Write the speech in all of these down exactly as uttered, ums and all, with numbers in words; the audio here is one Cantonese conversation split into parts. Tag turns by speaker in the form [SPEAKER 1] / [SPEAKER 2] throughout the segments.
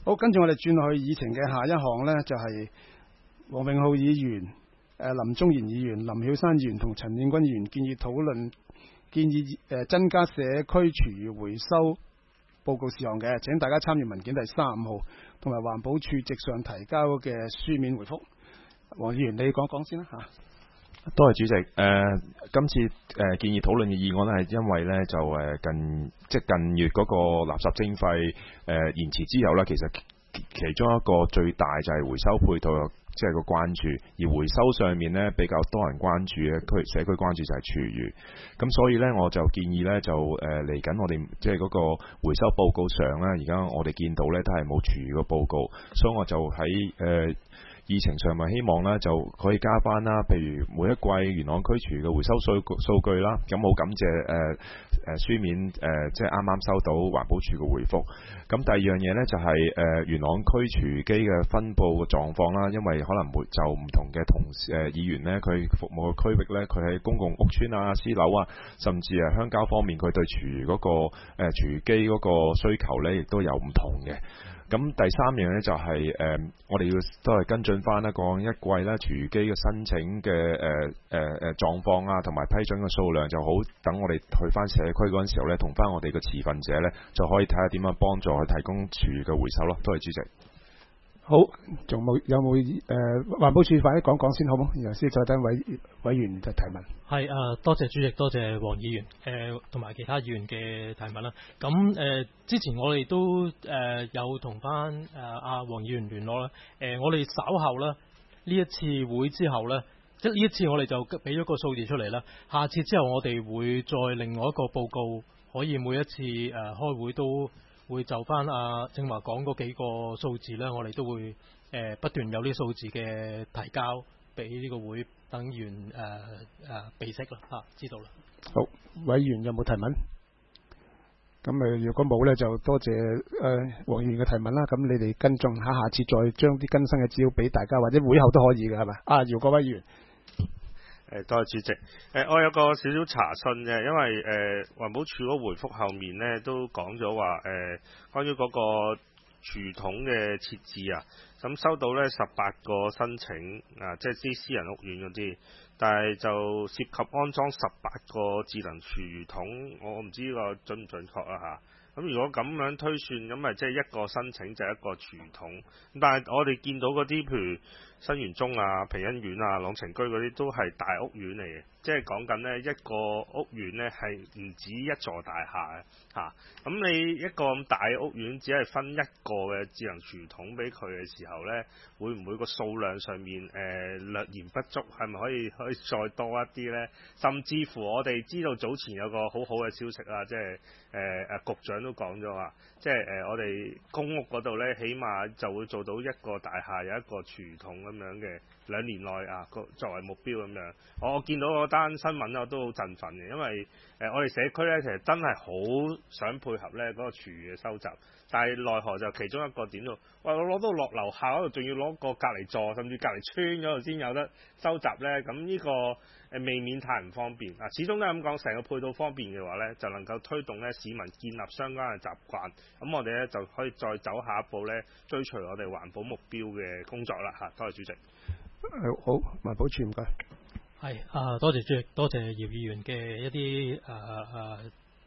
[SPEAKER 1] 好，跟住我哋轉去議程嘅下一項呢，就係、是、黃永浩議員、誒林宗賢議員、林曉珊議員同陳燕君議員建議討論建議誒增加社區廚餘回收報告事項嘅。請大家參閱文件第三十五號同埋環保署直上提交嘅書面回覆。黃議員，你講講先啦嚇。
[SPEAKER 2] 多謝主席。誒、呃，今次誒、呃、建議討論嘅議案咧，係因為咧就誒近即係近月嗰個垃圾徵費誒、呃、延遲之後咧，其實其中一個最大就係回收配套即係個關注，而回收上面咧比較多人關注嘅區社區關注就係廚餘。咁所以咧，我就建議咧就誒嚟緊我哋即係嗰個回收報告上咧，而家我哋見到咧都係冇廚餘嘅報告，所以我就喺誒。呃議程上咪希望咧就可以加翻啦，譬如每一季元朗區廚嘅回收數數據啦，咁好感謝誒誒、呃、書面誒、呃、即係啱啱收到環保署嘅回覆。咁第二樣嘢咧就係、是、誒、呃、元朗區廚機嘅分佈嘅狀況啦，因為可能會就唔同嘅同事誒、呃、議員咧，佢服務嘅區域咧，佢喺公共屋邨啊、私樓啊，甚至係鄉郊方面，佢對廚餘嗰個誒、呃、廚餘機嗰個需求咧，亦都有唔同嘅。咁第三樣咧就係、是、誒、呃，我哋要都係跟進翻一個一季咧廚餘機嘅申請嘅誒誒誒狀況啊，同埋批准嘅數量就好。等我哋去翻社區嗰陣時候咧，同翻我哋嘅持份者咧，就可以睇下點樣幫助去提供廚餘嘅回收咯。多謝主席。
[SPEAKER 1] 好，仲冇有冇誒環保署快啲講講先好冇？然後先再等委委員就提問。
[SPEAKER 3] 係啊，多謝主席，多謝黃議員誒同埋其他議員嘅提問啦。咁誒、呃、之前我哋都誒、呃、有同翻誒阿黃議員聯絡啦。誒、呃、我哋稍後啦，呢一次會之後咧，即係呢一次我哋就俾咗個數字出嚟啦。下次之後我哋會再另外一個報告，可以每一次誒、呃、開會都會就翻阿正話講嗰幾個數字咧，我哋都會誒、呃、不斷有啲數字嘅提交俾呢個會等議員誒誒備悉啦嚇，知道啦。
[SPEAKER 1] 好，委員有冇提問？咁誒，如果冇咧，就多謝誒黃議員嘅提問啦。咁你哋跟進下，下次再將啲更新嘅資料俾大家，或者會後都可以嘅，係咪？啊，姚國威議員。
[SPEAKER 4] 誒，多謝主席。誒，我有個少少查詢嘅，因為誒環保署嗰回覆後面咧都講咗話誒，關於嗰個廚桶嘅設置啊，咁收到咧十八個申請啊，即係啲私人屋苑嗰啲，但係就涉及安裝十八個智能廚餘桶，我唔知呢個準唔準確啊嚇。咁如果咁樣推算，咁咪即係一個申請就係一個廚餘桶。但係我哋見到嗰啲譬如新園中啊、平欣苑啊、朗晴居嗰啲都係大屋苑嚟嘅，即係講緊呢一個屋苑呢係唔止一座大廈嚇。咁、啊、你一個咁大屋苑只係分一個嘅智能廚餘桶俾佢嘅時候呢，會唔會個數量上面誒、呃、略嫌不足？係咪可以可以再多一啲呢？甚至乎我哋知道早前有個好好嘅消息啊，即係誒誒局長都講咗話，即係誒、呃、我哋公屋嗰度呢，起碼就會做到一個大廈有一個廚餘桶咁樣嘅，兩年內啊個作為目標咁樣。我我見到嗰單新聞我都好振奮嘅，因為誒、呃、我哋社區呢，其實真係好想配合呢嗰、那個廚餘嘅收集，但係奈何就其中一個點度，喂我攞到落樓下嗰度，仲要攞個隔離座，甚至隔離村嗰度先有得收集呢。咁呢、這個誒、呃、未免太唔方便啊！始終都係咁講，成個配套方便嘅話呢，就能夠推動呢市民建立相關嘅習慣，咁我哋呢，就可以再走下一步呢，追隨我哋環保目標嘅工作啦嚇！多謝主席。
[SPEAKER 1] 好，環保署唔該。
[SPEAKER 3] 係啊，多謝主席，多謝姚議員嘅一啲誒誒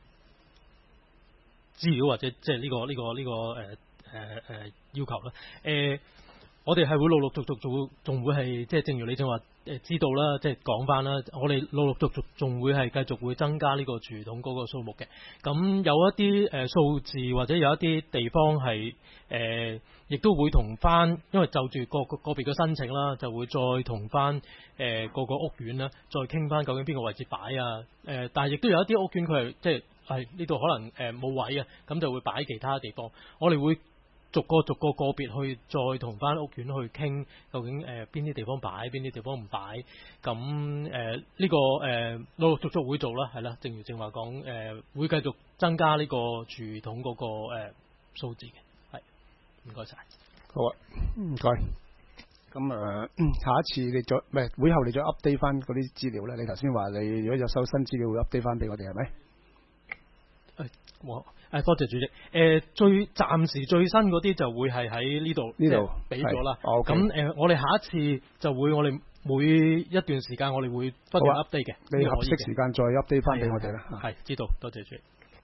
[SPEAKER 3] 資料或者即係呢個呢、這個呢、這個誒誒誒要求啦。誒、呃，我哋係會陸陸續續做，仲會係即係正如你正話誒知道啦，即係講翻啦，我哋陸陸續續仲會係繼續會增加呢個廚餘桶嗰個數目嘅。咁有一啲誒數字或者有一啲地方係誒，亦、呃、都會同翻，因為就住個個個別嘅申請啦，就會再同翻誒個個屋苑啦，再傾翻究竟邊個位置擺啊。誒、呃，但係亦都有一啲屋苑佢係即係係呢度可能誒冇、呃、位啊，咁就會擺其他地方。我哋會逐個逐個個別去再同翻屋苑去傾，究竟誒邊啲地方擺，邊啲地方唔擺。咁誒呢個誒、呃、陸陸續續會做啦，係啦。正如正話講，誒、呃、會繼續增加呢個廚餘桶嗰個誒數字嘅。係，唔該晒。
[SPEAKER 1] 好啊，唔該。咁誒、呃，下一次你再唔係會後你再 update 翻嗰啲資料咧？你頭先話你如果有收新資料會 update 翻俾我哋係咪？
[SPEAKER 3] 誒，我誒多謝主席。誒、呃、最暫時最新嗰啲就會係喺呢度
[SPEAKER 1] 呢度
[SPEAKER 3] 俾咗啦。
[SPEAKER 1] 咁
[SPEAKER 3] 誒、呃、我哋下一次就會我哋每一段時間我哋會不斷 update 嘅。
[SPEAKER 1] 你合適時間再 update 翻俾我哋啦。
[SPEAKER 3] 係知道，多謝主席。